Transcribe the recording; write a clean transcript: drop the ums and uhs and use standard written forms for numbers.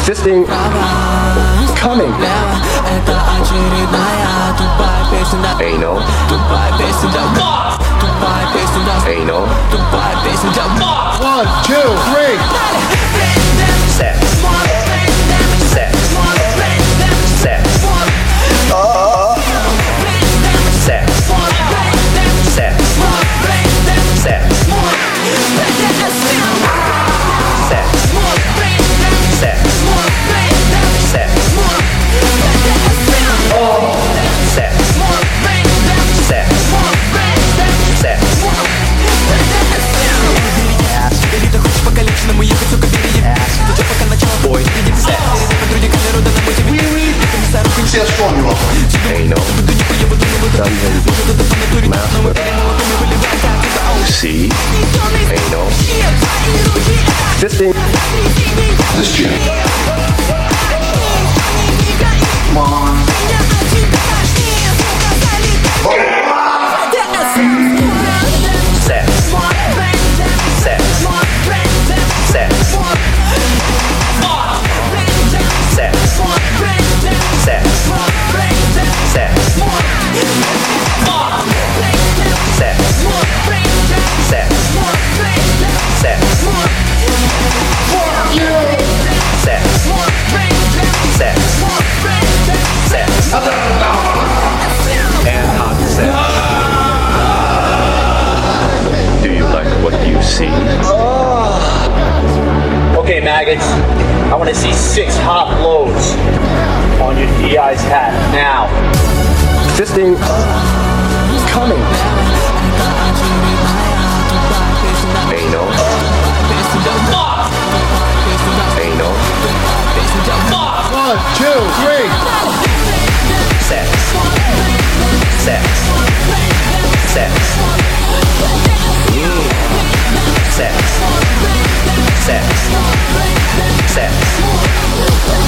Fisting. Coming. Anal. Anal. 1, 2, 3. Sex. Sex. Sex. Sex. Sex. Sex. Sex. Sex. Sex. Sex. Sex. Sex. Boy. Sex. Sia sfondo. Anal. Dungeon. Master. C. Anal. Fisting. This Jim. Come on. Sex. Sex. Sex. Sex. Sex. Sex. Sex. Sex. Sex. Sex. Sex. Sex. Sex. And hot sex. Do you like what you see? Okay, maggots. I want to see 6 hot blows on your DI's hat now. Fisting. Coming. Anal. Anal. 1, 2, 3. Sex. Sex. Sex. Sex. Sex. Sex.